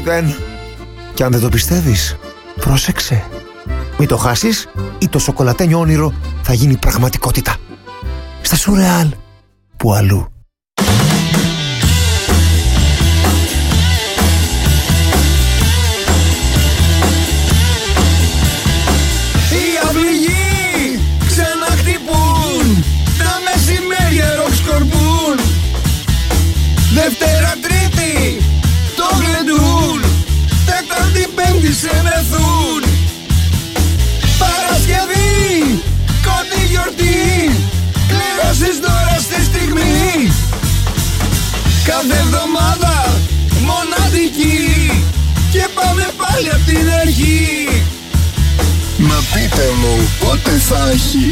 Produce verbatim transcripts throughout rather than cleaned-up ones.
μηδέν. Και αν δεν το πιστεύεις, πρόσεξε. Μην το χάσεις ή το σοκολατένιο όνειρο θα γίνει πραγματικότητα. Στα Σουρεάλ, που αλλού. Οι αυληγοί ξαναχτυπούν, τα μεσημέρια ροκσκορπούν. Δευτέρα Τρίτη το γλεντούν, Τέταρτη Πέμπτη σε μεθούν. Παρασκευή, κότι γιορτή, κληρώσεις τώρα στη στιγμή. Κάθε εβδομάδα μοναδική και πάμε πάλι απ' την αρχή. Μα πείτε μου πότε θα έχει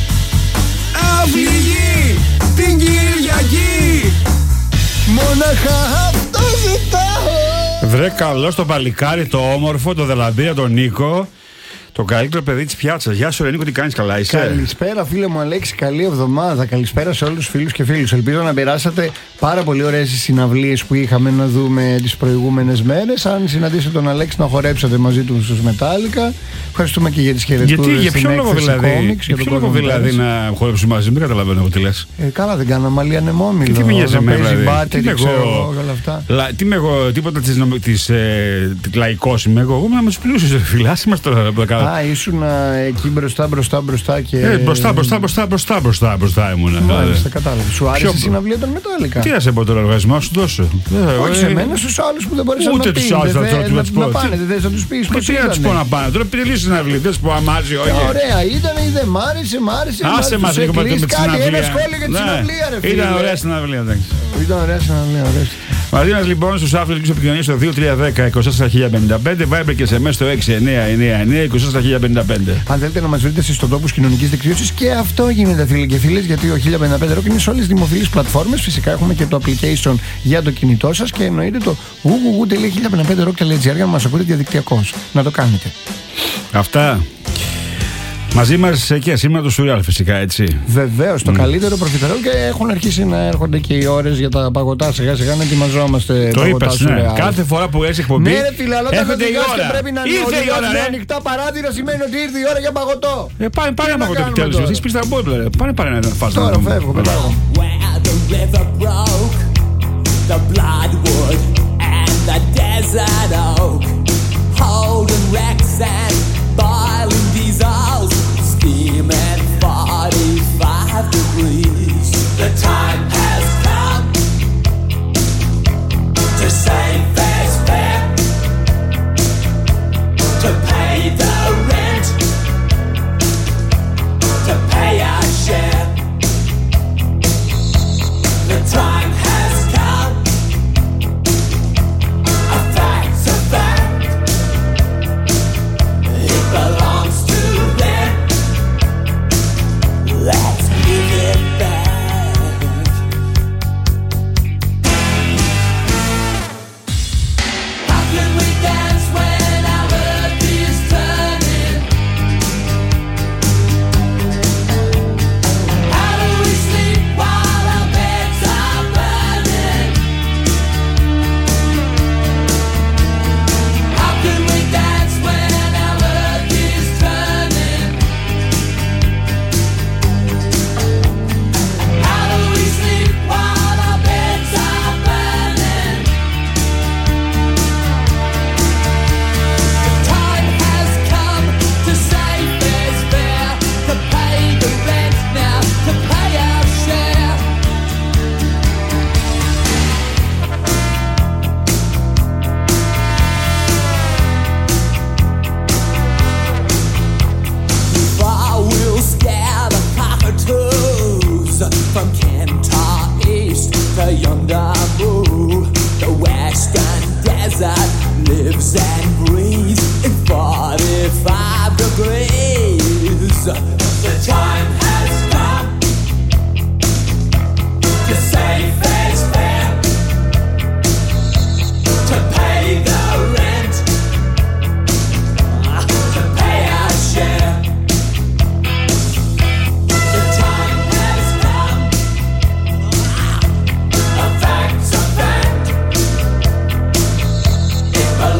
αυληγή την Κυριακή. Μοναχά αυτό ζητάω. Βρε καλό στο παλικάρι, το όμορφο, το δελαμπία, τον Νίκο. Το καλύτερο παιδί της πιάτσας. Γεια σου, Ρενίκο, τι κάνεις, καλά είσαι? Καλησπέρα, φίλε μου Αλέξη, καλή εβδομάδα. Καλησπέρα σε όλους τους φίλους και φίλους. Ελπίζω να περάσατε πάρα πολύ ωραίες συναυλίες που είχαμε να δούμε τις προηγούμενες μέρες. Αν συναντήσετε τον Αλέξη, να χορέψατε μαζί του στους Μετάλλικα. Ευχαριστούμε και για τις χαιρετούρες. Γιατί, για ποιο λόγο δηλαδή, κόμιξ, για ποιο λόγο δηλαδή να χορέψουμε μαζί, δεν καταλαβαίνω εγώ τι λες. Ε, καλά, δεν κάναμε άλλη ανεμόμυλο. Τι μοιάζει με δηλαδή. Μπάτερι, τι ξέρω εγώ, όλα αυτά. Λα, τι είμαι εγώ, τίποτα της, της, ε, λαϊκός είμαι εγώ. Εγώ είμαι με τους πλούσιους φιλάς, είμαστε τώρα. Α, ήσουν εκεί μπροστά, μπροστά, μπροστά και. Ε, μπροστά, μπροστά, μπροστά, μπροστά, μπροστά, μπροστά ήμουν. Μάλιστα, κατάλαβα. Σου άρεσε η συναυλία των Μετάλλικα? Τι άσε από τον οργασμό σου τόσο. Όχι σε μένα, στους άλλους που δεν μπορούσαν να πούν. Ούτε τους άλλους να τους πω. Να πάνε, δεν θες να τους πεις. Τι να τους πω να πάνε, τώρα πήρε λύση συναυλία, δεν σου πω αμάζει, όχι. Ωραία, ήταν ή δεν μ' άρεσε, μ' άρεσε. Άσε μας λίγο με τη συναυλία. Ένα σχόλιο για τη συναυλία, ρε φίλε. Ήταν ωραία συναυλία, εντάξει. Ήταν ωραία συναυλία, ωραία. Μαζί μας λοιπόν στους άφλους επικοινωνίας στο δύο τρία ένα μηδέν είκοσι τέσσερα χίλια πενήντα πέντε, Viber και ες εμ ες στο έξι εννιά εννιά εννιά είκοσι τέσσερα χίλια πενήντα πέντε. Αν θέλετε να μας βρείτε στους τόπους κοινωνικής δικτύωσης, και αυτό γίνεται, φίλοι και φίλες, γιατί ο χίλια πενήντα πέντε Rock είναι σε όλες τις δημοφιλείς πλατφόρμες. Φυσικά έχουμε και το application για το κινητό σας και εννοείται το double-u double-u double-u τελεία χίλια πενήντα πέντε rock τελεία τζι άρ για να μας ακούτε διαδικτυακώς. Να το κάνετε. Αυτά. Μαζί μας και σήμερα το Σουρεάλ, φυσικά, έτσι. Βεβαίως, το mm. καλύτερο προφιτερόλ, και έχουν αρχίσει να έρχονται και οι ώρες για τα παγωτά. Σιγά σιγά να ετοιμαζόμαστε. Το είπες, ναι. Κάθε φορά που έχει εκπομπή. Ναι, ρε φίλε, αλλά όταν θα ώρα. πρέπει να είναι ανοιχτά παράθυρα, σημαίνει ότι ήρθε η ώρα για παγωτό. Ε, πάνε πάρε ένα παγωτό επιτέλους. Εσείς πεις τα μπόμπλε. Πάνε πάρε ένα φάσμα. Τώρα φεύγω, πετάγω. Steam at forty-five degrees. The time has come to save fair's fair, to pay the rent, to pay our share. The time has come, a fact's a fact, it belongs to them. Let's give it back. How can we dance when our earth is turning? How do we sleep while our beds are burning? How can we dance when our earth is turning? How do we sleep while our beds are burning? The time has come to save fair's fair, to pay the rent now, to pay our share. I will scare the cockatoos from Kentar East to yonder Boo. The western desert lives and breathes in forty-five degrees. The time has come to save fair's fair, to pay the rent, to pay our share. The time has come, a fact's a fact, it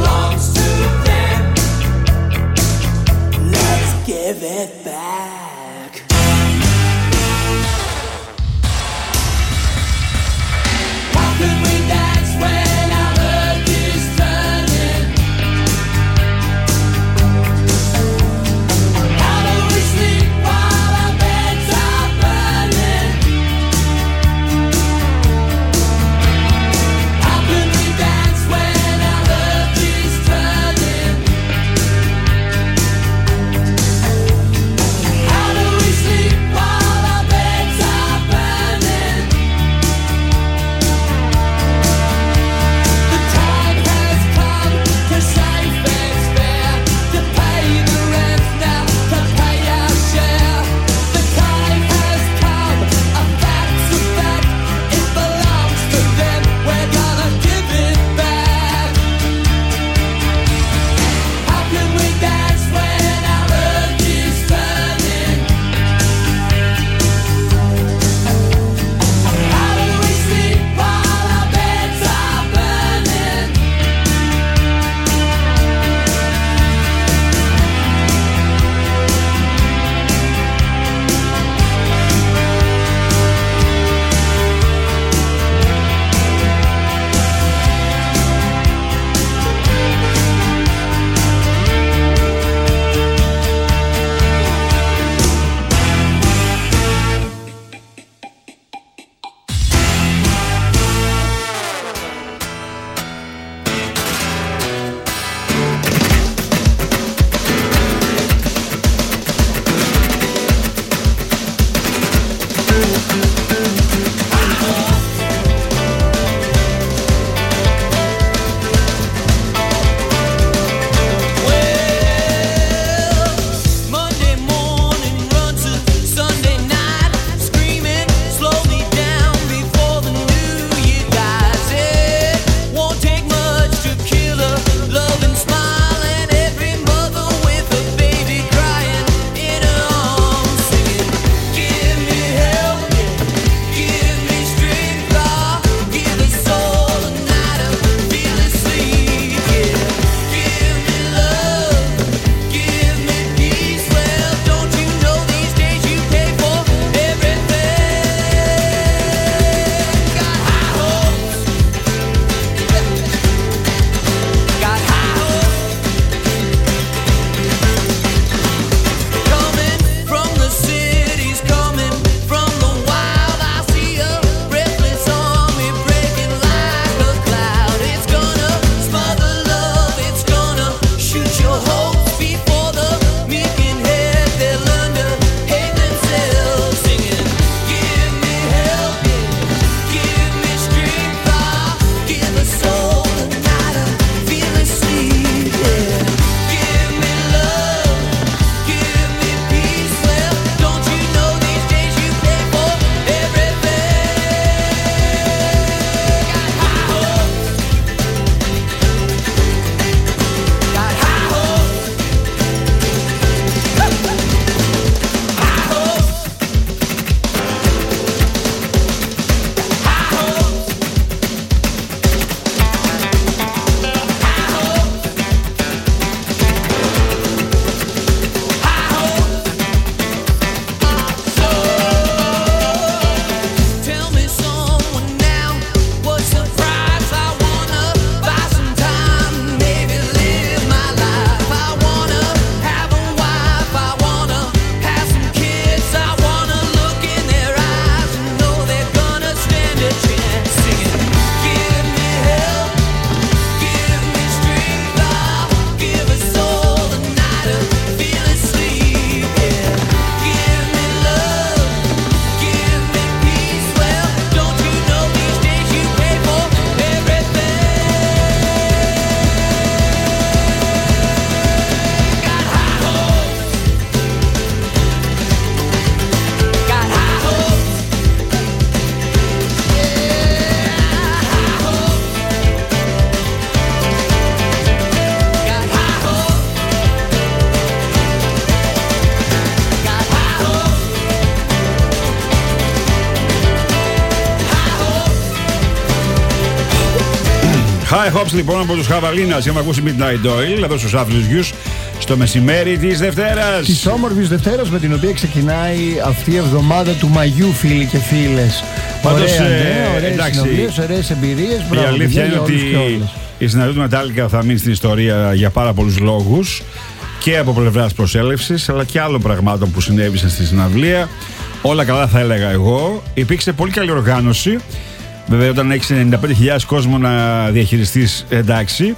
High Hopes λοιπόν από τους Χαβαλίνας. Είχαμε ακούσει Midnight Oil εδώ στους Άθλιους Γιους στο μεσημέρι της Δευτέρας. Της όμορφης Δευτέρας με την οποία ξεκινάει αυτή η εβδομάδα του Μαγιού, φίλοι και φίλες. Πάντως, Ωραία, ε, ναι, ωραίες εντάξει, συνομιλίες, ωραίες εμπειρίες. Η Μπράβο, αλήθεια παιδιά, είναι για ότι όλους και όλες. η συναντήση του Metallica θα μείνει στην ιστορία για πάρα πολλούς λόγους και από πλευράς προσέλευσης αλλά και άλλων πραγμάτων που συνέβησαν στη συναυλία. Όλα καλά θα έλεγα εγώ. Υπήρξε πολύ καλή οργάνωση. Βέβαια, όταν έχεις ενενήντα πέντε χιλιάδες κόσμο να διαχειριστείς, εντάξει.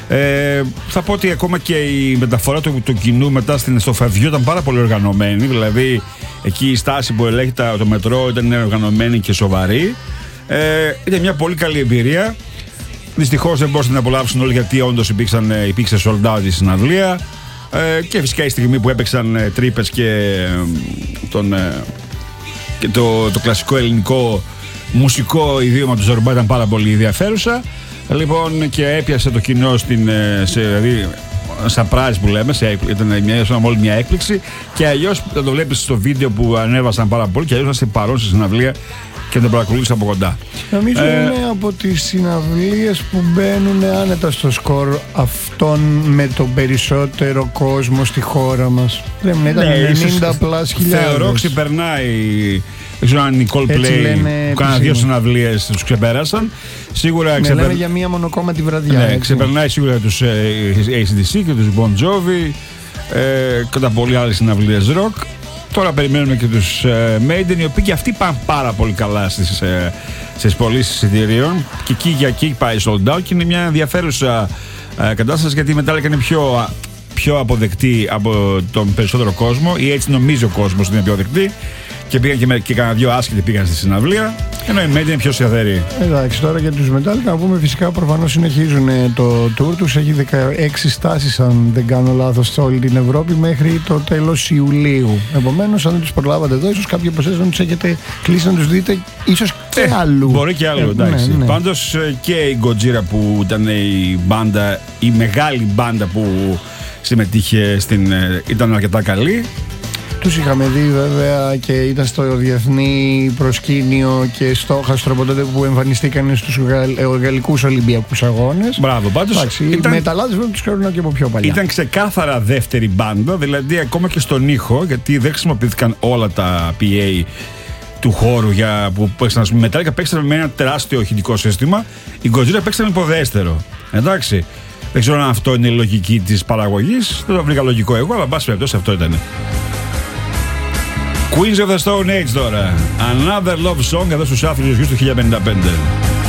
Ε, θα πω ότι ακόμα και η μεταφορά του, του κοινού μετά στην, στο Φαβιό ήταν πάρα πολύ οργανωμένη. Δηλαδή, εκεί η στάση που ελέγχεται το μετρό ήταν οργανωμένη και σοβαρή. Ε, ήταν μια πολύ καλή εμπειρία. Δυστυχώς δεν μπορούσαν να απολαύσουν όλοι γιατί όντως υπήρξε sold out η συναυλία. Ε, και φυσικά η στιγμή που έπαιξαν ε, τρύπες και, ε, τον, ε, και το, το κλασικό ελληνικό μουσικό ιδίωμα του Ζορμπά ήταν πάρα πολύ ενδιαφέρουσα. Λοιπόν, και έπιασε το κοινό στην, σε, δηλαδή, surprise που λέμε, σε, ήταν μια, όλη μια έκπληξη. Και αλλιώς θα το βλέπεις στο βίντεο που ανέβασαν πάρα πολύ, και αλλιώς να είσαι παρόν στη συναυλία και τον παρακολούθησα από κοντά. Νομίζω ε, είναι από τις συναυλίες που μπαίνουν άνετα στο σκορ αυτών με τον περισσότερο κόσμο στη χώρα μας. Δεν ήταν ναι, ενενήντα πλάς χιλιάδες. Θεωρώ ξεπερνάει. Δεν ξέρω αν οι Coldplay που κάναν δύο συναυλίες τους ξεπέρασαν. Σίγουρα ναι, ξεπερ... λέμε για μία μονοκόμματη βραδιά. Ναι, έτσι. ξεπερνάει σίγουρα τους ε, έι σι ντι σι και τους Bon Jovi ε, κατά πολλοί άλλες συναυλίες rock. Τώρα περιμένουμε και τους ε, Maiden, οι οποίοι και αυτοί πάνε πάρα πολύ καλά στις, ε, στις πωλήσεις εισιτηρίων. Και εκεί για εκεί πάει sold out και είναι μια ενδιαφέρουσα ε, κατάσταση, γιατί η Metallica είναι πιο, πιο αποδεκτή από τον περισσότερο κόσμο, ή έτσι νομίζει ο κόσμος ότι είναι πιο αποδεκτή. Και πήγαν και, με, και κανένα δυο άσχετοι πήγαν στη συναυλία. Ενώ η Maiden είναι πιο σταθερή. Εντάξει, τώρα για τους Metallica να πούμε φυσικά προφανώς συνεχίζουν το tour τους. Έχει δεκαέξι στάσεις, αν δεν κάνω λάθος, σε όλη την Ευρώπη μέχρι το τέλος Ιουλίου. Επομένως, αν δεν τους προλάβατε εδώ, ίσως κάποιοι από εσάς δεν τους έχετε κλείσει να τους δείτε, ίσως και ε, αλλού. Μπορεί και αλλού, ε, εντάξει. Ναι, ναι. Πάντως και η Gojira που ήταν η μπάντα, η μεγάλη μπάντα που συμμετείχε στην, ήταν αρκετά καλή. Τους είχαμε δει βέβαια και ήταν στο διεθνή προσκήνιο και στόχαστρο από τότε που εμφανιστήκαν στους γαλλικούς Ολυμπιακούς Αγώνες. Μπράβο, πάντως. Εντάξει, Ήταν... οι μεταλλάδες βέβαια τους ξέρουν και από πιο παλιά. Ήταν ξεκάθαρα δεύτερη μπάντα, δηλαδή ακόμα και στον ήχο, γιατί δεν χρησιμοποιήθηκαν όλα τα πι έι του χώρου για, που παίξαν. Οι Metallica παίξαν με ένα τεράστιο ηχητικό σύστημα, η Gojira παίξαν με υποδέστερο. Εντάξει. Δεν ξέρω αν αυτό είναι η λογική της παραγωγής, δεν το βρήκα λογικό εγώ, αλλά εν πάση περιπτώσει αυτό ήταν. Queens of the Stone Age τώρα. Another Love Song εδώ στους Άθλιους Γιους του χίλια εννιακόσια πενήντα πέντε.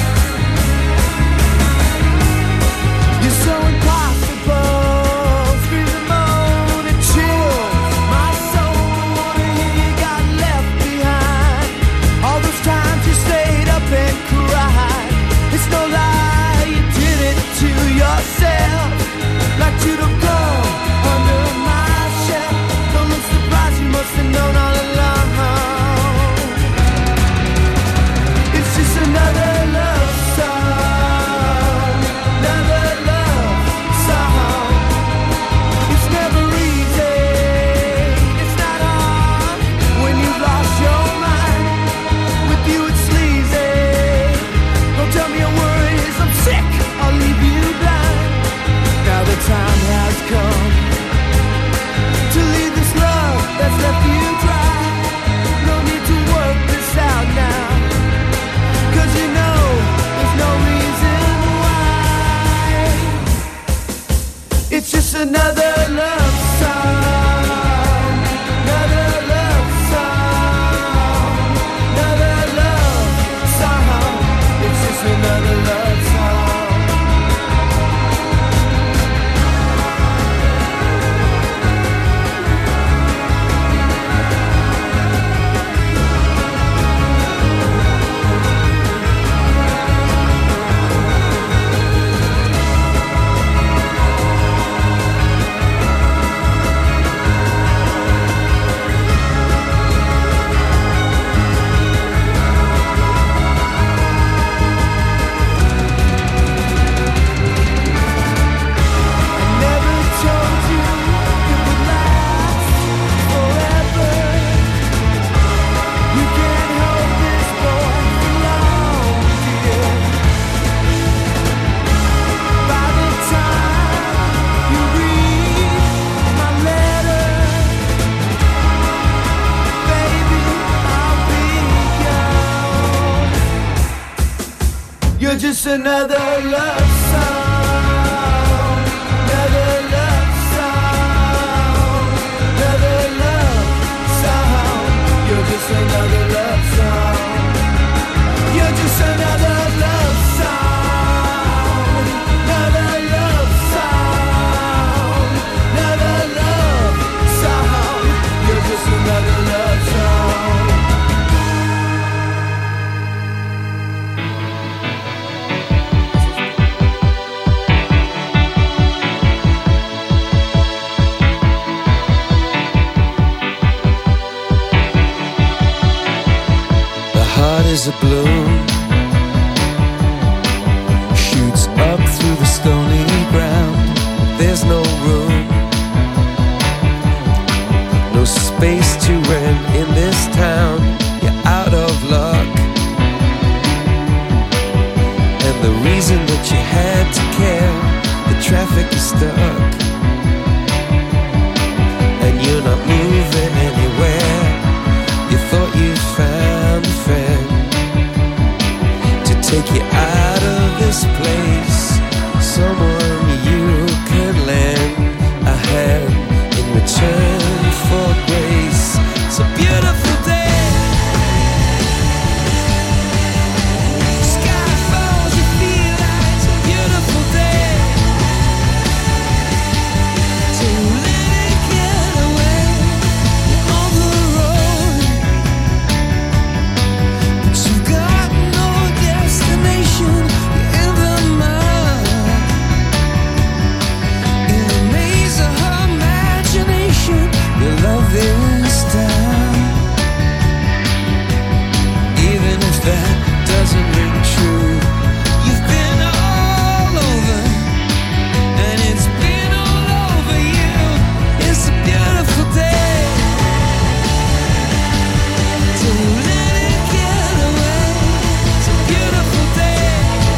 Another love song, another love song, another love song. It's just another love song. just another love song. Another love song. Another love song. You're just another love song. You're just another love song. Another love song. Another love song. You're just another love song. The heart is a balloon, shoots up through the stony ground. There's no room, no space to rent in this town. You're out of luck, and the reason that you had to care, the traffic is stuck, and you're not moving anywhere. You thought you found a friend to take you out of this place, someone you can lend a hand in return for grace. It's a beautiful day. Sky falls, you feel like it's a beautiful day. So let it get away on the road, but you've got no destination. You're in the mud, in a maze of her imagination. Your love is down, even if that doesn't ring true. You've been all over, and it's been all over you. It's a beautiful day. So let it get away. It's a beautiful day.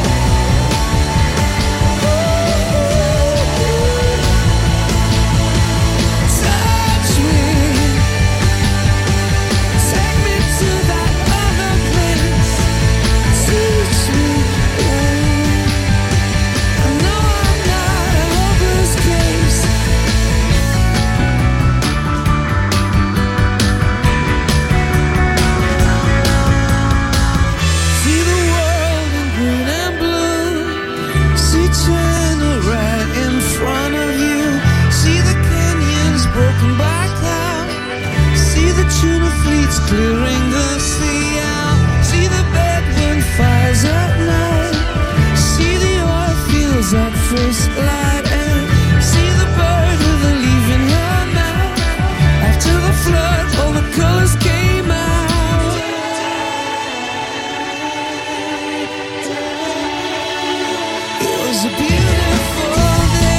Touch me, take me to that other place. Teach me. I know I'm not a hopeless case. See the world in green and blue. See China right in front of you. See the canyons broken by cloud. See the tuna fleets clearing the sea out. See the bedroom fires at night. See the oil fields at first light. And see the bird with a leaf in her mouth. After the flood, all the colors came out. It was a beautiful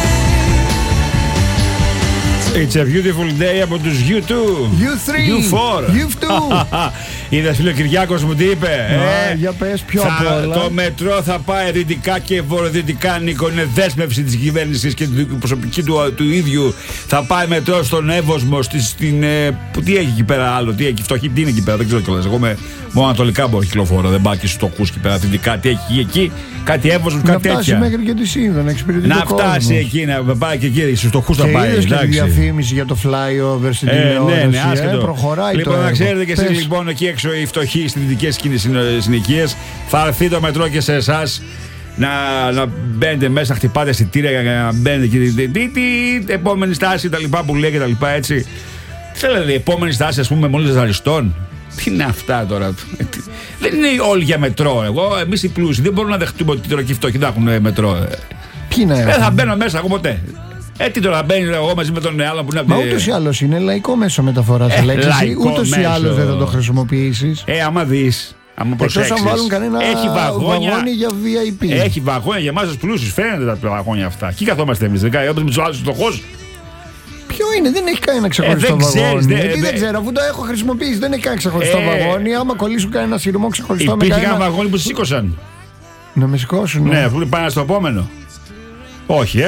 day. It's a beautiful day από τους γιου τού. γιου θρι, γιου φορ. γιου τού. Είδες φίλο Κυριάκος μου τι είπε. Α, ε? για πες πιο Θα- απ' όλα. Το μετρό θα πάει δυτικά και βορειοδυτικά, Νίκο. Είναι δέσμευση της κυβέρνησης και του προσωπική του, του ίδιου. Θα πάει μετρό στον Εύωσμο, στη, στην. Ε, που, τι έχει εκεί πέρα άλλο, τι έχει, φτωχή, τι είναι εκεί πέρα, δεν ξέρω κιόλας. Εγώ με μόνο ανατολικά μπορώ κυκλοφορώ, δεν πάω και στους φτωχούς εκεί πέρα δυτικά. Τι έχει εκεί, κάτι Εύωσμο, Να κάτι φτάσει τέτοια. μέχρι και τη Σύνδο, να εξυπηρετεί Να το φτάσει κόσμο. εκεί, να πάει και εκεί, στους φτωχούς θα Και πάει. είδες και τη εντάξει. διαφήμιση για το flyover στην Ε, τηλεόραση. ναι, ναι, ε, άσχετο. προχωράει Λοιπόν, το να έργο. ξέρετε και εσείς Πες. λοιπόν εκεί έξω οι φτωχοί στις δυτικές συνοικίες, θα έρθει το μετρό και σε εσάς να, να μπαίνετε μέσα, να χτυπάτε εισιτήρια για να μπαίνετε εκεί. Τι, τι, τι, επόμενη στάση τα λοιπά που λέει και τα λοιπά έτσι. Τι θέλετε, η επόμενη στάση ας πούμε μόλις αριστών. Τι είναι αυτά τώρα. Ε, τι- Δεν είναι όλοι για μετρό. Εγώ, εμείς οι πλούσιοι δεν μπορούμε να δεχτούμε ότι τώρα και οι φτωχοί θα έχουν μετρό. Ε, Ποιοι να Δεν έχουν. θα μπαίνω μέσα εγώ ποτέ. Ε, τι τώρα μπαίνει εγώ μαζί με τον άλλο που είναι από Μα τη- ούτως ή άλλως είναι λαϊκό μέσο μεταφοράς, Ε, Αλέξη. Εσύ λαϊκό ούτως ή μέσο. άλλως δεν θα το χρησιμοποιήσεις. Ε, άμα δεις, άμα Εκτός προσέξεις. αν βάλουν κανένα έχει βαγόνια, βαγόνι για βι άι πι. Έχει βαγόνια για εμάς τους πλούσιους, φαίνονται τα βαγόνια αυτά. Εκεί καθόμαστε εμείς, δεν κάνει όπως με τους άλλους φτωχούς. Ποιο είναι, δεν έχει κανένα ξεχωριστό Ε, δεν ξέρεις, βαγόνι. δεν- Ε, τι δεν δεν- ξέρω, αφού το έχω χρησιμοποιήσει, δεν έχει κανένα ξεχωριστό Ε, βαγόνι. Άμα κολλήσουν κανένα σειρμό ξεχωριστό με Υπήρχε ένα κανένα. βαγόνι που σήκωσαν. Να με σηκώσουν. Ναι, αφού πάνε στο επόμενο. Όχι, ε.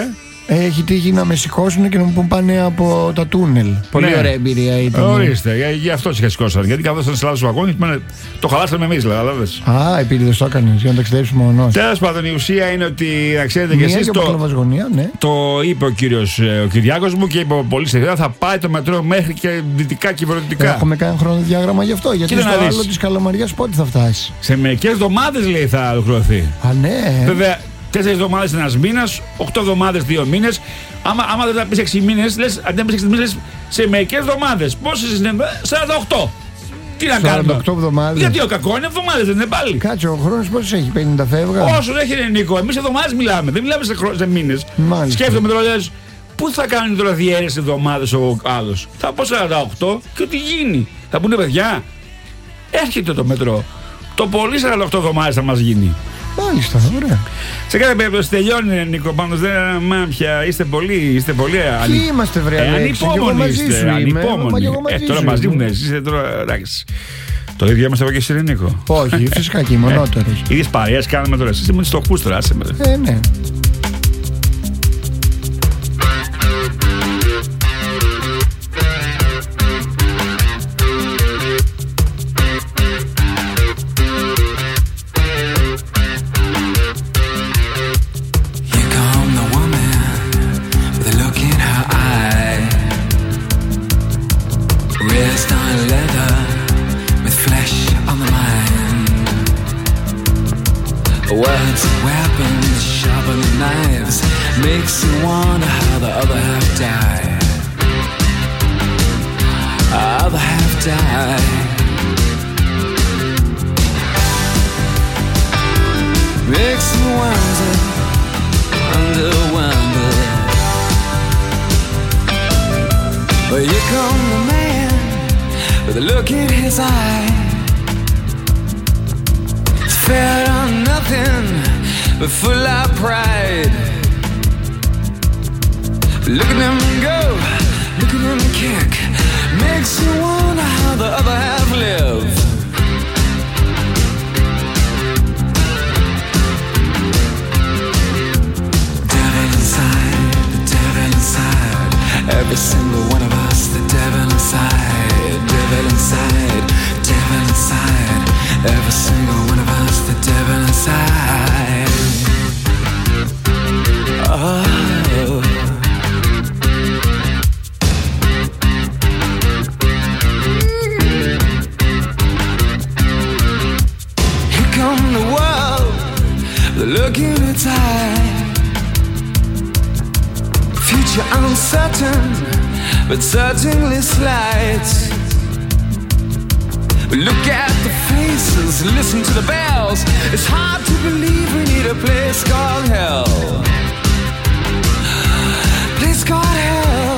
έχει τύχει να με σηκώσουν και να μου πούν πάνε από τα τούνελ. Πολύ Ναι. ωραία εμπειρία ήταν. Ορίστε, για, για αυτό σε σηκώσαν. Γιατί καθόσαν σε λάθος βαγόνι, το χαλάσαμε εμείς, δηλαδή. Α, επίτηδες το έκανες για να ταξιδέψεις μόνος. Τέλος πάντων, η ουσία είναι ότι να ξέρετε και Μία εσείς και το, Πακλαβασγωνία, ναι. το είπε ο κύριος ε, ο Κυριάκος μου και είπε πολύ σταθερά θα πάει το μετρό μέχρι και δυτικά και βορειοδυτικά. Έχουμε κάνει χρονοδιάγραμμα γι' αυτό. Γιατί Κοίτα στο να δεις. άλλο της Καλαμαριάς πότε θα φτάσει. Σε μερικές εβδομάδες λέει θα ολοκληρωθεί. Α, ναι. Βέβαια, τέσσερις εβδομάδες ένας μήνας, οκτώ εβδομάδες δύο μήνες. Άμα, άμα δεν θα πεις έξι μήνες, λες αντί να πεις έξι μήνες, σε μερικές εβδομάδες. Πόσες είναι, σαράντα οκτώ. Τι να κάνουμε. σαράντα οκτώ εβδομάδες. Γιατί ο κακό είναι εβδομάδες, δεν είναι πάλι. Κάτσε, ο χρόνος πόσος έχει, πενήντα φεύγα. Όσο έχει ρε Νίκο, εμείς εβδομάδες μιλάμε, δεν μιλάμε σε, χρο... σε μήνες. Μάλιστα. Σκέφτομαι τώρα, λες, πού θα κάνει τώρα διαίρεση εβδομάδες ο άλλος. Θα πω σαράντα οκτώ και ό,τι γίνει. Θα πούνε παιδιά, έρχεται το μετρό. Το πολύ σαράντα οκτώ εβδομάδες θα μας γίνει. Μάλιστα, ωραία. Σε κάθε περίπτωση τελειώνει, Νίκο, πάνω δεν μα πια. Είστε πολύ, είστε πολύ Ποιοι είμαστε, βρε, ε, Αλέξη, και εγώ ανυπόμονοι μαζί είστε, σου είμαι, ανυπόμονοι. μα και εγώ μαζί Ε, τώρα σου μαζί είμαι. μου, εσείς είστε τώρα, εντάξει. Το ίδιο είμαστε εγώ και εσύ, ρε, Νίκο. Όχι, φυσικά και μονότερος. Ίδιες παρέες κάνουμε τώρα, εσείς ήμουν στοχούς τώρα, άσε με. Ε, ναι. Here come the woman with a look in her eye. Wrist on leather with flesh on the mind. Words and weapons sharper than knives makes you wonder how the other half died. Other half died. Makes you wonder, wonder, wonder. But here come the man with a look in his eye. It's fed on nothing but full of pride. Look at him go, look at him kick. Makes you wonder how the other half live. Every single one of us, the devil inside, devil inside, devil inside. Every single one of us, the devil inside. Oh. Here come the world, the look in its eye. Future uncertain, but certainly slight. Look at the faces, listen to the bells. It's hard to believe we need a place called hell. Place called hell.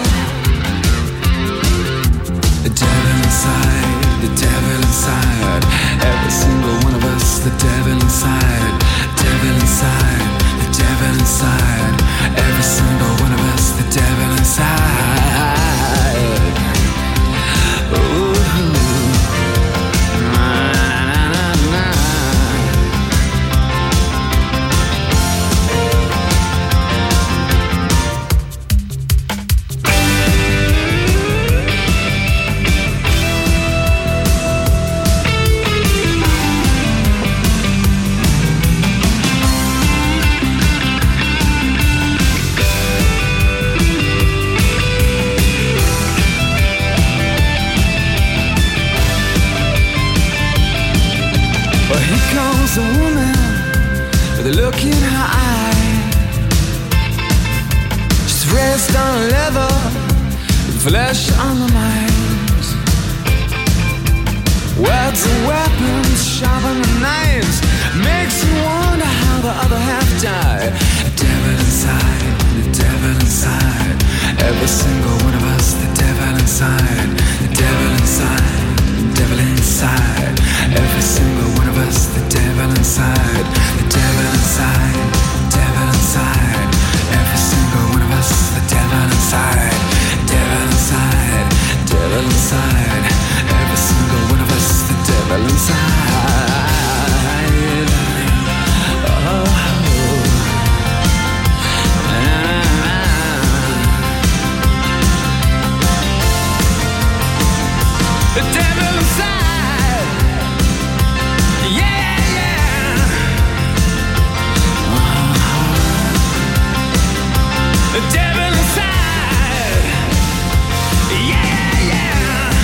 The devil inside, the devil inside. Every single one of us, the devil inside. Devil inside, the devil inside. Every single one of us, the devil inside. Ooh. Na, na, na, na. Well, here comes a woman with a look in her eye. She's raised on leather, with flesh on the mind. Words and weapons, sharper than knives, makes you wonder how the other half died. The devil inside, the devil inside. Every single one of us, the devil inside, the devil inside, the devil inside. Every single one of us, the devil inside, the devil inside, devil inside. Every single one of us, the devil inside, devil inside, devil inside. Every single one of us, the devil inside. Oh. Na, na, na. devil inside. Yeah, yeah.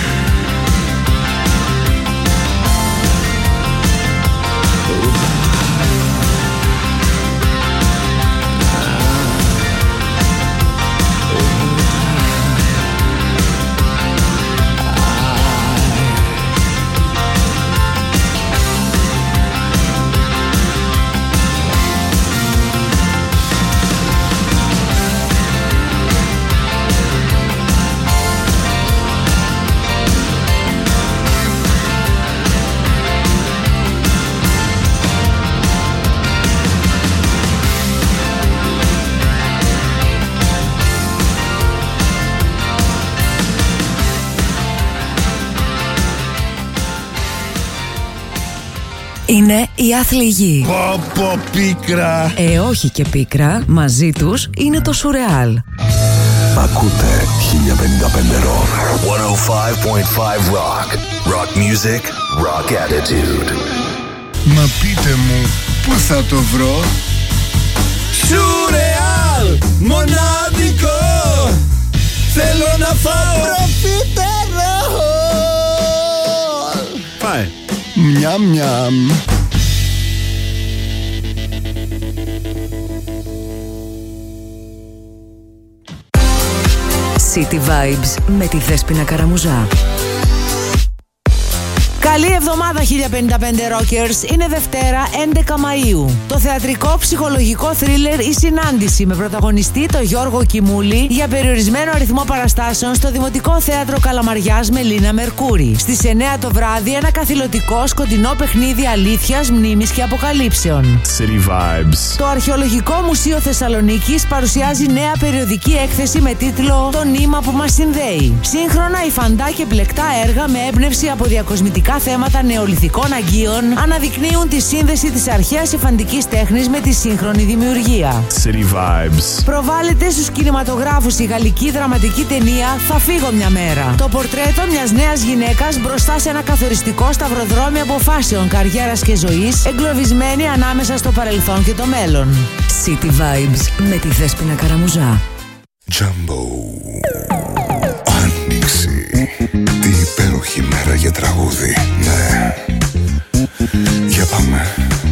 Είναι οι άθλοι γη. Πω πω πίκρα. Ε, όχι και πίκρα. Μαζί τους είναι το Σουρεάλ. Ακούτε χίλια πενήντα πέντε Rock. εκατόν πέντε κόμμα πέντε Rock. Rock music, rock attitude. Μα πείτε μου, πού θα το βρω? Σουρεάλ, μοναδικό. Θέλω να φάω προφιτερόλ. Πάει. Μιαμ μιαμ. City Vibes με τη Δέσποινα Καραμουζά. Καλή εβδομάδα χίλια πενήντα πέντε Rockers. Είναι Δευτέρα έντεκα Μαΐου. Το θεατρικό ψυχολογικό θρίλερ «Η Συνάντηση» με πρωταγωνιστή το Γιώργο Κιμούλη για περιορισμένο αριθμό παραστάσεων στο Δημοτικό Θέατρο Καλαμαριάς με Λίνα Μερκούρη. Στις εννιά το βράδυ ένα καθηλωτικό σκοτεινό παιχνίδι αλήθειας, μνήμης και αποκαλύψεων. City Vibes. Το Αρχαιολογικό Μουσείο Θεσσαλονίκης παρουσιάζει νέα περιοδική έκθεση με τίτλο «Το νήμα που μας συνδέει». Σύγχρονα υφαντά και πλεκτά έργα με έμπνευση από διακοσμητικά θέματα νεολιθικών αγκίων αναδεικνύουν τη σύνδεση της αρχαίας υφαντικής τέχνης με τη σύγχρονη δημιουργία. City Vibes. Προβάλλεται στους κινηματογράφους η γαλλική δραματική ταινία «Θα φύγω μια μέρα». Το πορτρέτο μιας νέας γυναίκας μπροστά σε ένα καθοριστικό σταυροδρόμι αποφάσεων, καριέρας και ζωής, εγκλωβισμένη ανάμεσα στο παρελθόν και το μέλλον. City Vibes με τη Δέσποινα Καραμουζά. Jumbo. Άνοιξη. Τι υπέροχη μέρα για τραγούδι. Ναι. Για πάμε.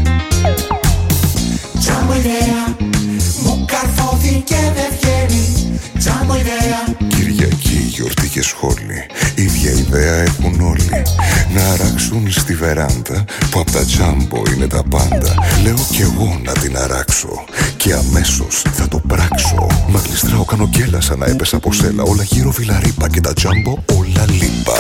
Τζάμπο ιδέα, μου καρφώθηκε δεν βγαίνει. Τζάμπο ιδέα. Κυριακή, γιορτή και σχόλη. Ίδια ιδέα έχουν όλοι. Να αράξουν στη βεράντα που απ' τα Jumbo είναι τα πάντα. Λέω κι εγώ να την αράξω και αμέσως θα το πράξω. Μα γλιστράω, κάνω γκέλα σαν να έπεσα από σέλα. Όλα γύρω βιλαρίπα και τα Jumbo όλα λίπα.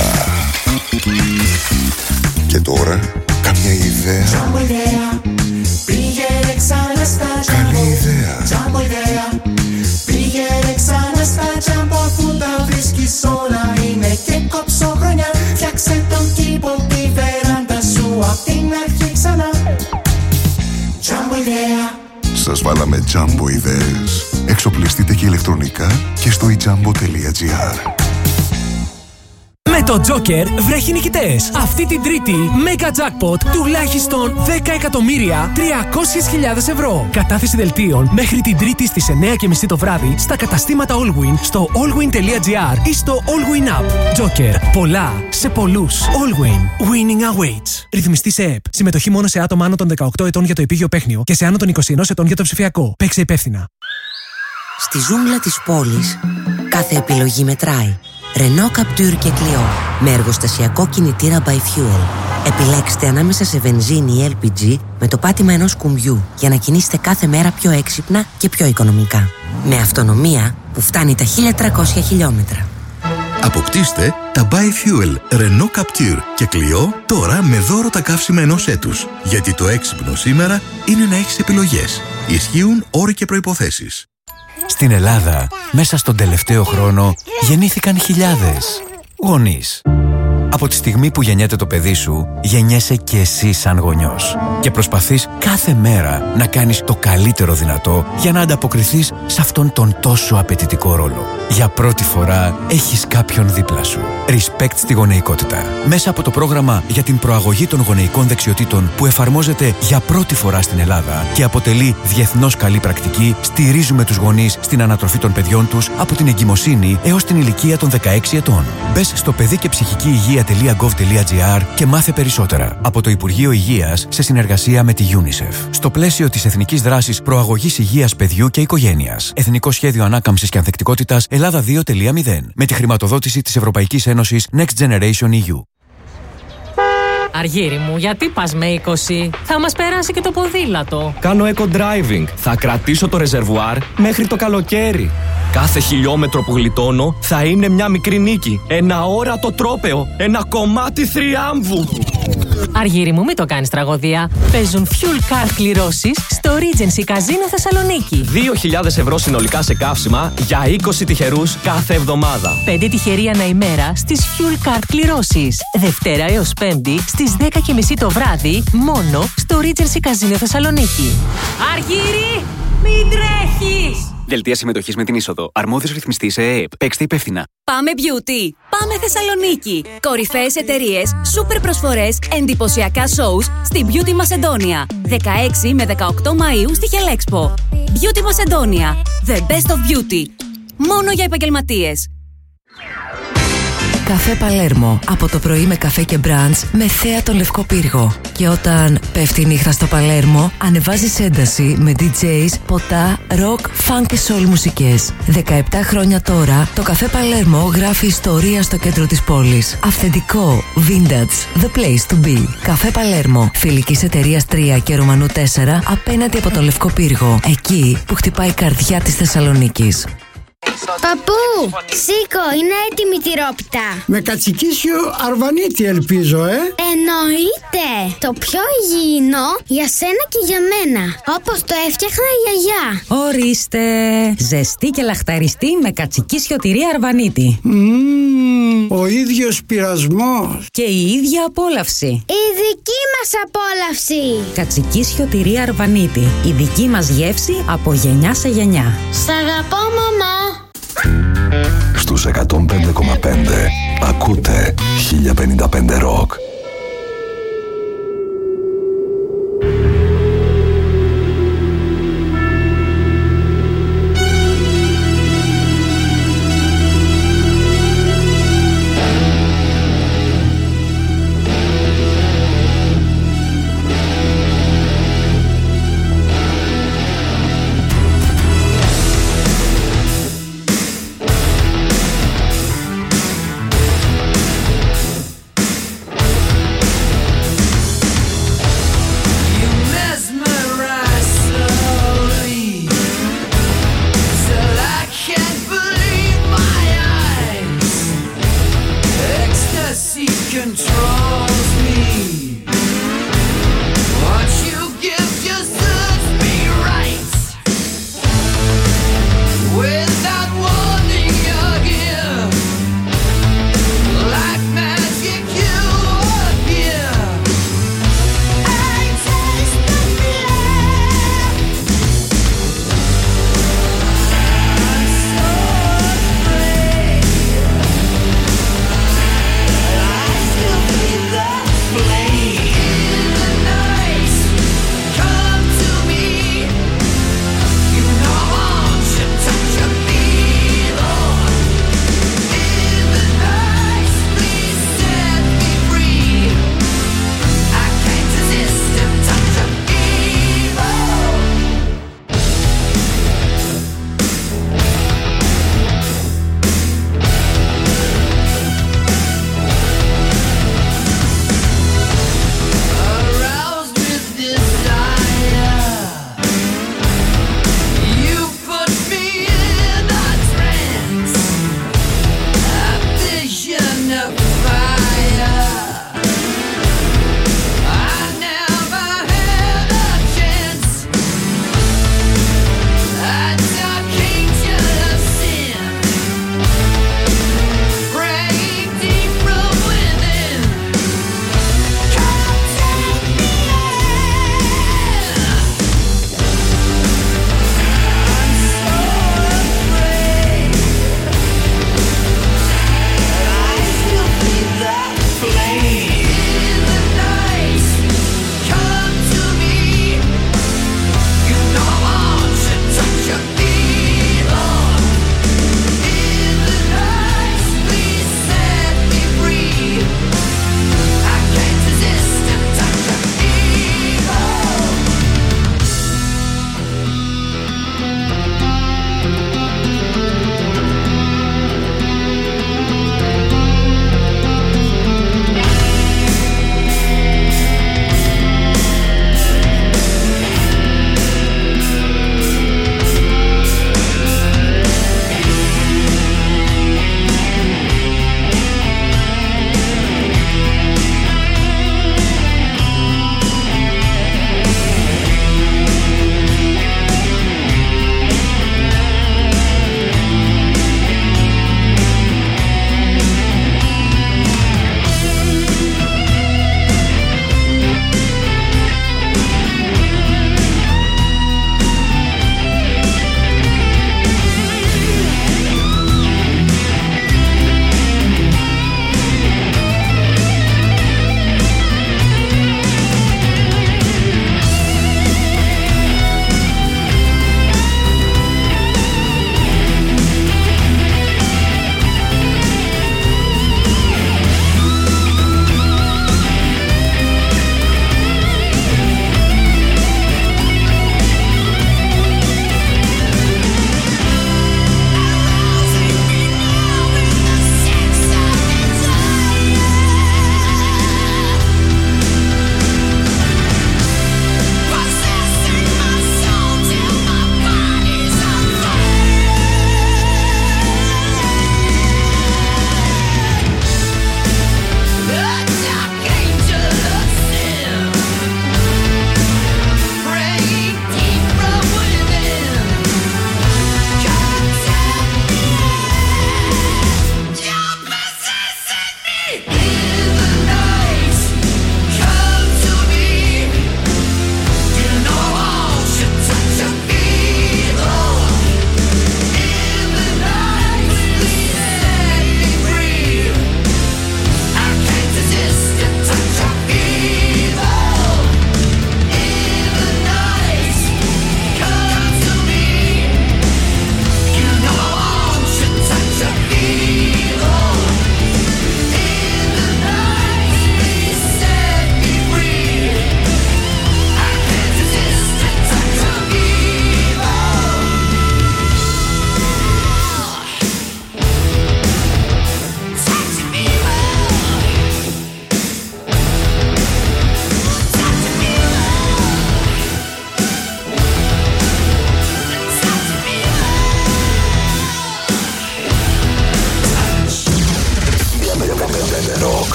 Και τώρα καμιά ιδέα. Τζάμπο ιδέα, πήγαινε ξανά στα Καλή Τζάμπο. ιδέα. Τζάμπο ιδέα, πήγαινε ξανά στα Τζάμπο. Αφού τα βρίσκεις όλα είναι και κόψω χρονιά. Φτιάξε τον κήπο, τη βεράντα σου απ' την αρχή ξανά. Τζάμπο ιδέα. Σας βάλαμε Jumbo ιδέες. Εξοπλιστείτε και ηλεκτρονικά και στο e jumbo τελεία gr. Με το Joker βρέχει νικητές. Αυτή την Τρίτη, Mega Jackpot τουλάχιστον δέκα εκατομμύρια τριακόσιες χιλιάδες ευρώ. Κατάθεση δελτίων μέχρι την Τρίτη στις εννιά και μισή το βράδυ στα καταστήματα Allwyn, στο allwyn τελεία gr ή στο Allwyn App. Joker. Πολλά σε πολλούς. Allwyn. Winning awaits. Ρυθμιστή σε ΕΠ. Συμμετοχή μόνο σε άτομα άνω των δεκαοκτώ ετών για το επίγειο παίχνιο και σε άνω των είκοσι ένα ετών για το ψηφιακό. Παίξε υπεύθυνα. Στη ζούγκλα της πόλης, κάθε επιλογή μετράει. Renault Captur και Clio με εργοστασιακό κινητήρα by Fuel. Επιλέξτε ανάμεσα σε βενζίνη ή ελ πι τζι με το πάτημα ενός κουμπιού για να κινήσετε κάθε μέρα πιο έξυπνα και πιο οικονομικά. Με αυτονομία που φτάνει τα χίλια τριακόσια χιλιόμετρα. Αποκτήστε τα by Fuel Renault Captur και Clio τώρα με δώρο τα καύσιμα ενός έτους. Γιατί το έξυπνο σήμερα είναι να έχεις επιλογές. Ισχύουν όροι και προϋποθέσεις. Στην Ελλάδα, μέσα στον τελευταίο χρόνο, γεννήθηκαν χιλιάδες γονείς. Από τη στιγμή που γεννιέται το παιδί σου, γεννιέσαι και εσύ σαν γονιός. Και προσπαθείς κάθε μέρα να κάνεις το καλύτερο δυνατό για να ανταποκριθείς σε αυτόν τον τόσο απαιτητικό ρόλο. Για πρώτη φορά έχεις κάποιον δίπλα σου. Respect στη γονεϊκότητα. Μέσα από το πρόγραμμα για την προαγωγή των γονεϊκών δεξιοτήτων που εφαρμόζεται για πρώτη φορά στην Ελλάδα και αποτελεί διεθνώς καλή πρακτική, στηρίζουμε τους γονείς στην ανατροφή των παιδιών τους από την εγκυμοσύνη έως την ηλικία των δεκαέξι ετών. Μπες στο παιδί και ψυχική υγεία τελεία γκοβ τελεία τζι άρ και μάθε περισσότερα από το Υπουργείο Υγείας σε συνεργασία με τη UNICEF. Στο πλαίσιο της Εθνικής Δράσης Προαγωγής Υγείας Παιδιού και Οικογένειας. Εθνικό Σχέδιο Ανάκαμψης και Ανθεκτικότητας Ελλάδα δύο τελεία μηδέν. Με τη χρηματοδότηση της Ευρωπαϊκής Ένωσης Next Generation ι γιου. Αργύρι μου, γιατί πας με είκοσι? Θα μας περάσει και το ποδήλατο. Κάνω eco-driving. Θα κρατήσω το ρεζερβουάρ μέχρι το καλοκαίρι. Κάθε χιλιόμετρο που γλιτώνω θα είναι μια μικρή νίκη. Ένα όρατο τρόπαιο. Ένα κομμάτι θριάμβου. Αργύρι μου, μην το κάνεις τραγωδία. Παίζουν fuel card κληρώσεις στο Regency Casino Θεσσαλονίκη. δύο χιλιάδες ευρώ συνολικά σε καύσιμα για είκοσι τυχερούς κάθε εβδομάδα. πέντε τυχεροί ανά ημέρα στις fuel card κληρώσεις. Δευτέρα έως Πέμπτη στις δέκα και μισή το βράδυ μόνο στο Regency Casino Θεσσαλονίκη. Αργύρι, μην τρέχεις! Δελτία συμμετοχής με την είσοδο. Αρμόδιος ρυθμιστής ΕΕΠ. Παίξτε υπεύθυνα. Πάμε Beauty! Πάμε Θεσσαλονίκη! Κορυφαίες εταιρείες, σούπερ προσφορές, εντυπωσιακά shows στη Beauty Μασεντόνια. δεκαέξι με δεκαοκτώ Μαΐου στη Χελέξπο. Beauty Μασεντόνια. The best of beauty. Μόνο για επαγγελματίες. Καφέ Παλέρμο. Από το πρωί με καφέ και μπραντς με θέα τον Λευκό Πύργο. Και όταν πέφτει η νύχτα στο Παλέρμο, ανεβάζεις ένταση με ντι τζέις, ποτά, ροκ, φανκ και σολ μουσικές. δεκαεπτά χρόνια τώρα, το Καφέ Παλέρμο γράφει ιστορία στο κέντρο της πόλης. Αυθεντικό, vintage, the place to be. Καφέ Παλέρμο, φιλικής εταιρείας τρία και Ρουμανού τέσσερα, απέναντι από το Λευκό Πύργο. Εκεί που χτυπάει η καρδιά της Θεσσαλονίκης. Παππού, σήκω, είναι έτοιμη η τυρόπιτα. Με κατσικίσιο αρβανίτη ελπίζω, ε. Εννοείται. Το πιο υγιεινό για σένα και για μένα. Όπως το έφτιαχνα η γιαγιά. Ορίστε. Ζεστή και λαχταριστή με κατσικίσιο τυρί αρβανίτη. Mm, ο ίδιος πειρασμός. Και η ίδια απόλαυση. Η δική μας απόλαυση. Κατσικίσιο τυρί αρβανίτη. Η δική μας γεύση από γενιά σε γενιά. Σ' αγαπώ, μαμά. Στους εκατόν πέντε κόμμα πέντε ακούτε χίλια πενήντα πέντε Rock.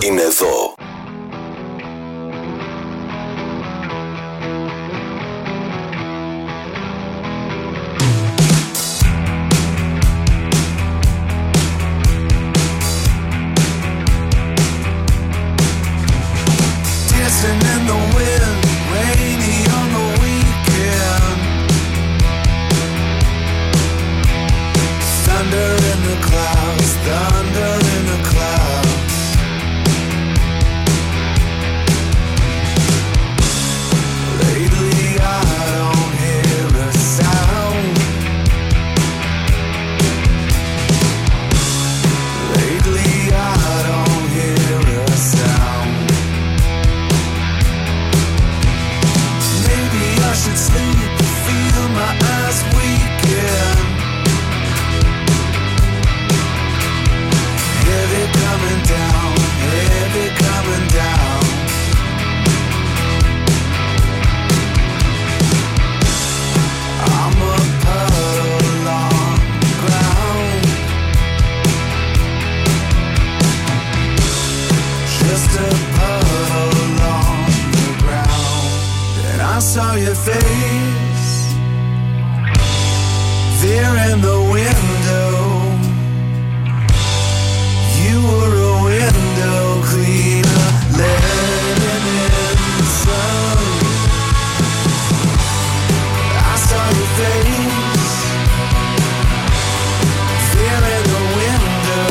είναι εδώ. Dancing in the wind, rainy on the weekend. Thunder in the clouds, thunder in the clouds. Lately I don't hear a sound. Lately I don't hear a sound. Maybe I should sleep, feel my eyes weaken. Heavy coming down, heavy coming down. I'm a puddle on the ground, just a puddle on the ground. And I saw your face there in the window. You were a window cleaner, letting in the sun. I saw your face there in the window.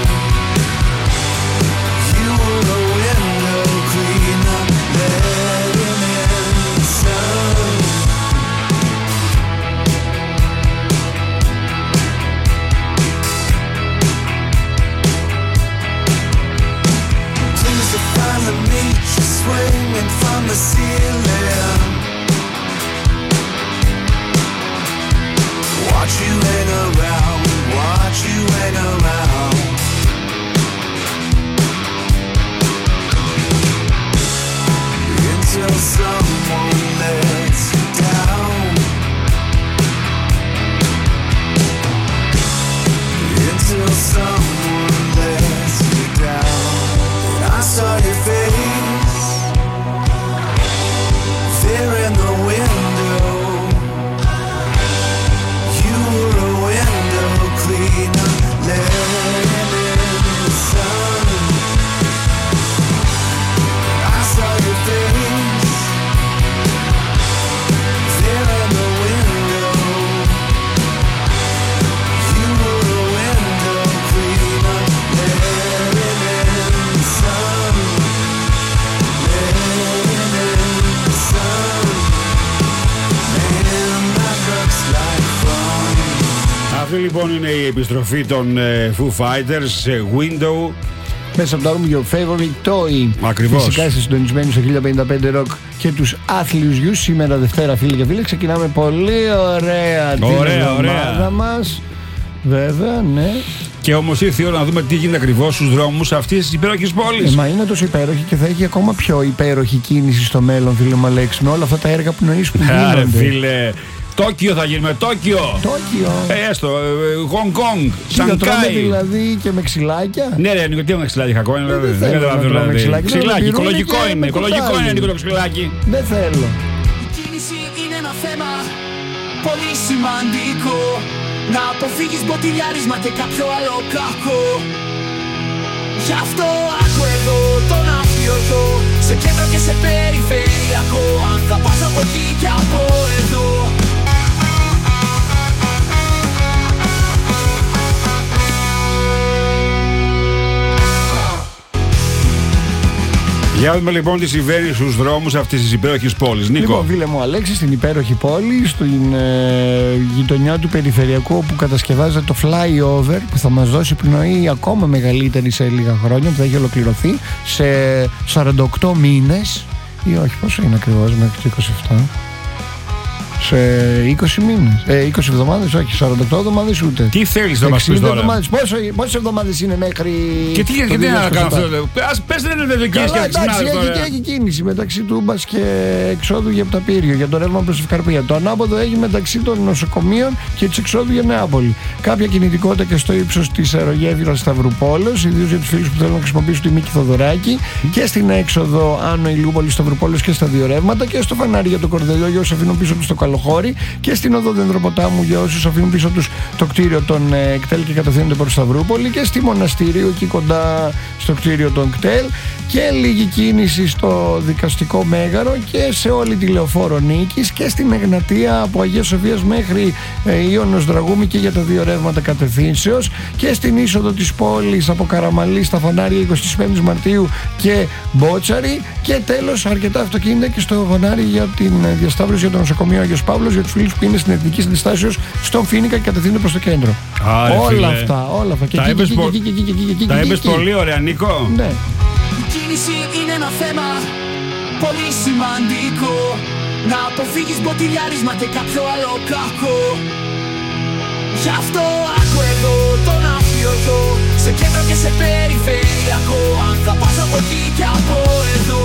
You were a window cleaner, letting in the sun. Pleased to finally meet you, swinging from the ceiling. Watch you hang around, watch you hang around. Until someone lets you down. Until someone lets you down. And I saw your face there in the window. You were a window cleaner, letting in the sun. I saw your face there in the window. You were a window cleaner, letting in the sun. Letting in the sun. Man, that looks like fun. Αυτή λοιπόν είναι η επιστροφή των ε, Foo Fighters σε Window. Μέσα από το album Your Favorite Toy. Ακριβώς. Φυσικά είστε συντονισμένοι στο χίλια πενήντα πέντε Rock και τους άθλιους γιους. Σήμερα Δευτέρα, φίλοι και φίλοι, ξεκινάμε πολύ ωραία την Ωραία, ωραία. εβδομάδα μας. Βέβαια, ναι. Και όμως ήρθε η ώρα να δούμε τι γίνεται ακριβώς στους δρόμους αυτής της υπέροχης πόλης. Ε, μα είναι τόσο υπέροχη και θα έχει ακόμα πιο υπέροχη κίνηση στο μέλλον, φίλε μου Αλέξη, με όλα αυτά τα έργα που νοείς που Άρε γίνονται. φίλε, Τόκιο θα γίνουμε, Τόκιο. Τόκιο. Ε, έστω, Χονγκ Κονγκ, Σανκάι. Σανκάι. Δηλαδή και με ξυλάκια. Ναι, ρε, Νίκο, τι με ξυλάκι είχα ακόμα. δεν Δεν θέλω να καταλαβαίνω τρώω με δηλαδή. ξυλάκι, Ξυλάκι, να με οικολογικό πυρούνι και είναι, με οικολογικό κοτάρι. είναι, Νίκο, το ξυλάκι. Δεν θέλω. Η κίνηση είναι ένα θέμα πολύ σημαντικό. Να αποφύγεις μποτιλιάρισμα και κάποιο άλλο κακό. Γι' αυτό άκου εδώ τον αφιωτό, σε κέντρο και σε περιφερειακό. Αν θα πας από εκεί και από εδώ. Για να δούμε λοιπόν τι συμβαίνει στους δρόμους αυτής της υπέροχης πόλης. Νίκο. Λοιπόν, φίλε μου Αλέξη, στην υπέροχη πόλη, στην ε, γειτονιά του περιφερειακού, όπου κατασκευάζεται το flyover που θα μας δώσει πνοή ακόμα μεγαλύτερη σε λίγα χρόνια, που θα έχει ολοκληρωθεί σε σαράντα οκτώ μήνες ή όχι, πόσο είναι ακριβώς μέχρι το είκοσι επτά. σε είκοσι μήνες. Ε, είκοσι εβδομάδες, όχι, σαράντα οκτώ εβδομάδες ούτε. Τι θέλεις να μας πεις τώρα? Πόσες εβδομάδες είναι μέχρι. Και τι, γιατί να κάνω αυτό? Ας πες δεν είναι δοκιμές και αξινάδες. Έχει, έχει κίνηση μεταξύ Τούμπας και εξόδου για Πταπύριο για το ρεύμα προς Ευκαρπία. Το ανάποδο έχει μεταξύ των νοσοκομείων και της εξόδου για Νεάπολη. Κάποια κινητικότητα και στο ύψος της αερογέφυρας Σταυρουπόλεως, ιδίως για τους φίλους που θέλουν να χρησιμοποιήσουν τη Μίκη Θοδωράκη, και στην έξοδο Άνω Ηλιούπολη Σταυρουπόλεως και στα δύο ρεύματα, και στο φανάρι για το Κορδελιό για όσους αφήνουν πίσω τους το Καλοχώρι, και στην οδό Δενδροποτάμου για όσους αφήνουν πίσω τους το κτίριο των ε, ΚΤΕΛ και κατευθύνονται προς Σταυρούπολη, και στη Μοναστηρίου εκεί κοντά στο κτίριο των ΚΤΕΛ, και λίγη κίνηση στο Δικαστικό Μέγαρο και σε όλη τη Λεωφόρο Νίκης, και στην Εγνατία από Αγίας Σοφίας μέχρι ε, Ιώνος Δραγούμη και για τα δύο ρεύματα κατευθύνσεως, και στην είσοδο της πόλης από Καραμαλή στα φανάρια εικοστή πέμπτη Μαρτίου και Μπότσαρη, και τέλος αρκετά αυτοκίνητα και στο φανάρι για την διασταύρωση για το νοσοκομείο Άγιος Παύλος για τους φίλους που είναι στην Εθνική Αντιστάσεως στον Φοίνικα και κατευθύνονται προς το κέντρο. Άρε, όλα φίλε. αυτά, όλα αυτά. Τα είπες πο... πολύ ωραία, Νίκο. Ναι. Η κίνηση είναι ένα θέμα πολύ σημαντικό. Να αποφύγεις μποτιλιάρισμα και κάποιο άλλο κακό. Γι' αυτό άκου εδώ τον αφιωτό, σε κέντρο και σε περιφερειακό. Αν θα πας από εκεί και από εδώ.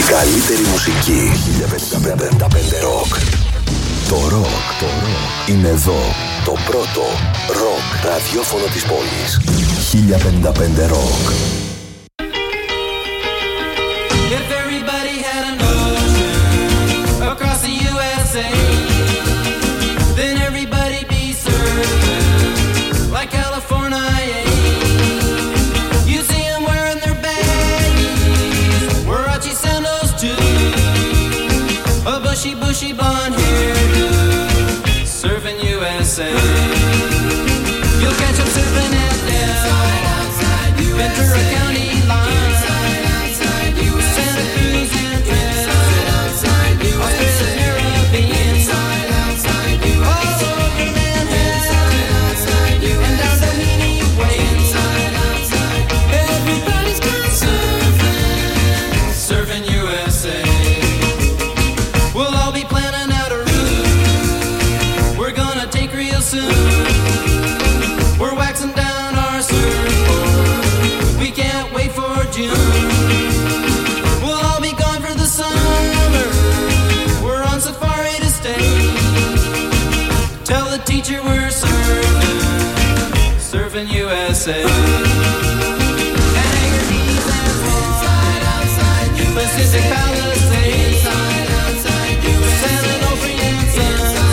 καλύτερη μουσική. χίλια πενήντα πέντε Rock. Το ροκ, το ροκ είναι εδώ. Το πρώτο ροκ ραδιόφωνο της πόλης. χίλια πενήντα πέντε Rock. If everybody had an ocean across the U S A, then everybody'd be served like California. You see them wearing their baggies, Warachi sandals too, a bushy, bushy blonde hairdo, surfing U S A. You'll catch them surfing at Del Ventura County line. We're waxing down our surfboard. We can't wait for June. We'll all be gone for the summer. We're on safari to stay. Tell the teacher we're surfing, surfing U S A. Hang your knees and inside, outside, Pacific Palisades. Inside, outside, San Onofre and Sun.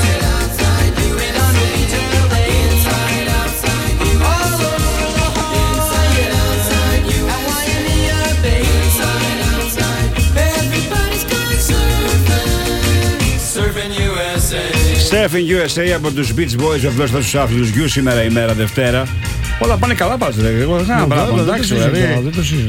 Surfing γιου ες έι από τους Beach Boys, βεβαίως θα τους άθλιους γιου σήμερα ημέρα Δευτέρα. Όλα πάνε καλά πας, εγώ δεν κάνω πράγμα, εντάξει, δηλαδή,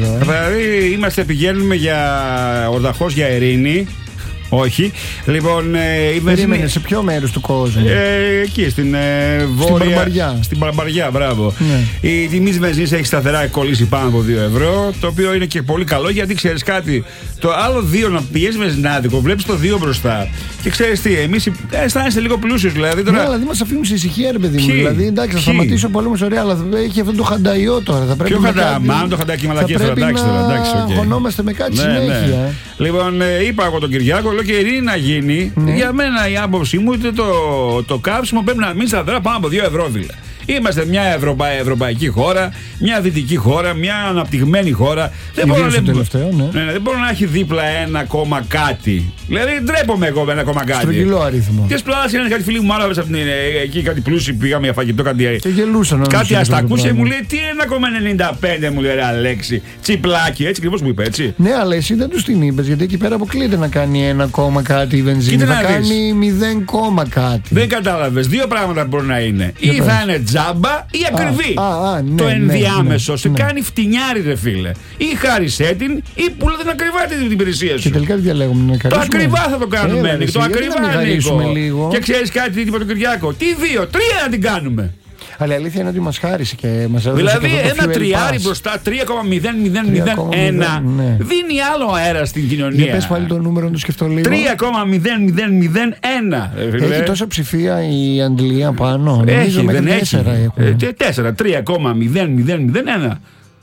δηλαδή είμαστε, πηγαίνουμε για ορδαχώς για ειρήνη. Όχι. Λοιπόν, ε, περίμενε σε ποιο μέρος του κόσμου? Ε, εκεί, στην ε, βόρεια. Στην Μπαρμπαριά. Στην Μπαρμπαριά, μπράβο. Ναι. Η τιμή της βενζίνης έχει σταθερά κολλήσει πάνω από δύο ευρώ. Το οποίο είναι και πολύ καλό, γιατί ξέρεις κάτι. Το άλλο δύο να πηγαίνεις με ζυνάδικο, βλέπεις το δύο μπροστά. Και ξέρεις τι, εμείς αισθάνεσαι λίγο πλούσιος δηλαδή. Τώρα... Ναι, δηλαδή μας αφήνουν σε ησυχία, ρε παιδί μου. Δηλαδή, εντάξει, θα σταματήσω πολύ μου ωραία, αλλά έχει αυτό το χανταϊό τώρα. Θα πρέπει Ποιο να χαντά, μάλλον το χαντάκι μαλακία τώρα, εντάξει τώρα. Αγωνόμαστε με κάτι ναι, συνέχεια. Ναι. Λοιπόν, είπα εγώ τον Κυριάκο, λέω και ειρήνη να γίνει. Ναι. Για μένα η άποψή μου είναι το, το κάψιμο πρέπει να μείνει σταθερά πάνω από δύο ευρώ δηλαδή. Είμαστε μια Ευρωπα... ευρωπαϊκή χώρα, μια δυτική χώρα, μια αναπτυγμένη χώρα. Δεν μπορώ, να... τελευταίο, ναι. Ναι, δεν μπορώ να έχει δίπλα ένα κόμμα κάτι. Δηλαδή ντρέπομαι εγώ με ένα κόμμα κάτι. Στρογγυλό αριθμό. Και σπλάσει είναι κάτι φίλοι μου άραβε από την εκεί, κάτι πλούσιοι πήγαμε για φαγητό, κάτι. Και γελούσαν. Κάτι αστακούσε, μου λέει τι ένα κόμμα ενενήντα πέντε, μου λέει Αλέξη. Τσιπλάκι, έτσι ακριβώ μου είπε έτσι. Ναι, αλλά εσύ δεν του την είπε, γιατί εκεί πέρα αποκλείεται να κάνει ένα κόμμα κάτι η βενζίνη. Θα κάνει μηδέν κόμμα κάτι. Δεν κατάλαβε. Δύο πράγματα μπορεί να είναι. Ή θα είναι τζάμπα ή ακριβή. Α, α, ναι, το ενδιάμεσο ναι, σε ναι. κάνει φτηνιάρι, ρε φίλε. Ή χάρισέ την ή πουλά την ακριβά την υπηρεσία σου. Και τελικά τι διαλέγουμε να κάνουμε. Το ακριβά θα το κάνουμε. Έλα, το ακριβά, Νίκο. Και ξέρει κάτι, τίποτα τον Κυριάκο. Τι δύο, τρία να την κάνουμε. Αλλά η αλήθεια είναι ότι μας χάρισε και μας έδωσε. Δηλαδή και ένα τριάρι μπροστά, τρία κόμμα μηδέν μηδέν μηδέν ένα, ναι. δίνει άλλο αέρα στην κοινωνία. Για πες πάλι το νούμερο να το σκεφτώ λίγο. τρία κόμμα μηδέν μηδέν μηδέν ένα. Έχει τόσα ψηφία η Αγγλία πάνω. Έχει, δεν έχει. τέσσερα, τρία κόμμα μηδέν μηδέν μηδέν ένα.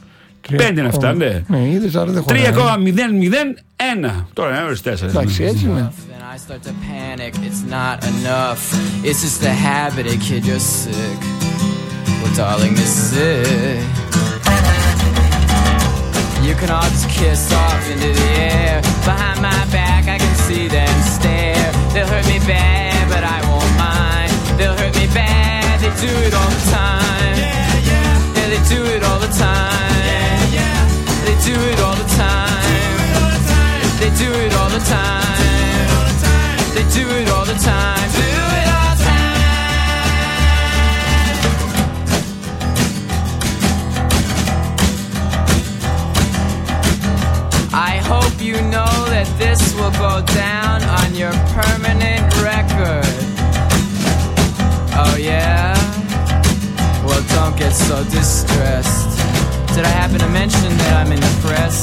Πέντε είναι αυτά, ναι. τρία κόμμα μηδέn μηδέν ένα. Τώρα είναι ώρες τέσσερα. Εντάξει, έτσι είναι. I start to panic, it's not enough. It's just the habit, a kid, you're sick. Well, darling, this is it. You can all just kiss off into the air. Behind my back, I can see them stare. They'll hurt me bad, but I won't mind. They'll hurt me bad, they do it all the time. Yeah, yeah. Yeah, they do it all the time. Yeah, yeah. They do it all the time. They do it all the time. They do it all the time. Do it all the time. I hope you know that this will go down on your permanent record. Oh yeah? Well, don't get so distressed. Did I happen to mention that I'm in the press?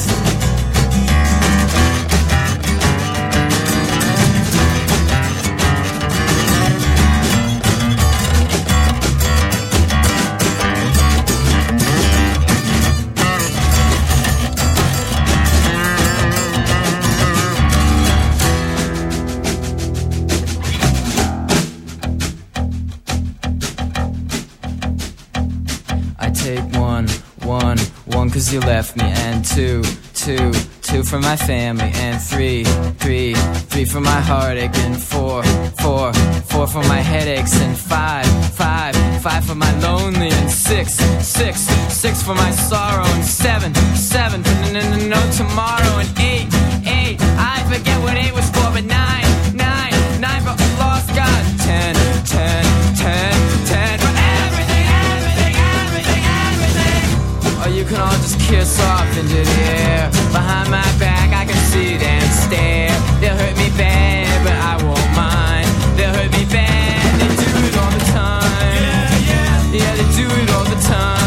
take one, one, one, cause you left me. And two, two, two for my family. And three, three, three for my heartache. And four, four, four for my headaches. And five, five, five for my lonely. And six, six, six for my sorrow. And seven, seven for no, no, no tomorrow. And eight, eight, I forget what eight was for, but nine, nine, nine for lost God. Ten, ten, ten, ten for everything, everything, everything, everything. Or you can all just kiss off into the air. Behind my back I can see them stare. They'll hurt me bad, but I won't mind. They'll hurt me bad, they do it all the time. Yeah, yeah, yeah, they do it all the time.